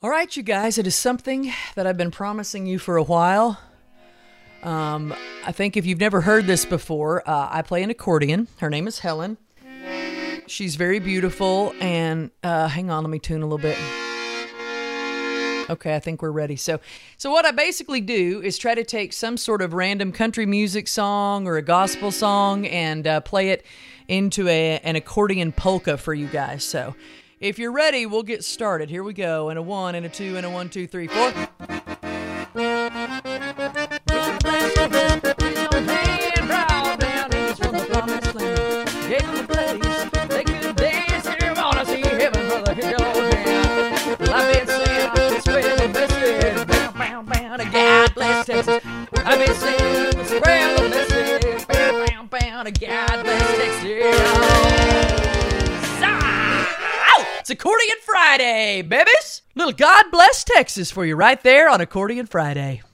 All right, you guys, it is something that I've been promising you for a while. I think if you've never heard this before, I play an accordion. Her name is Helen. She's very beautiful, and hang on, let me tune a little bit. Okay, I think we're ready. So what I basically do is try to take some sort of random country music song or a gospel song and play it into an accordion polka for you guys. So if you're ready, we'll get started. Here we go. And a 1, and a 2, and a 1, 2, 3, 4. God bless Texas. I've been singing the spread of message. Bam, bam, God bless Texas. It's Accordion Friday, babies. Little God bless Texas for you right there on Accordion Friday.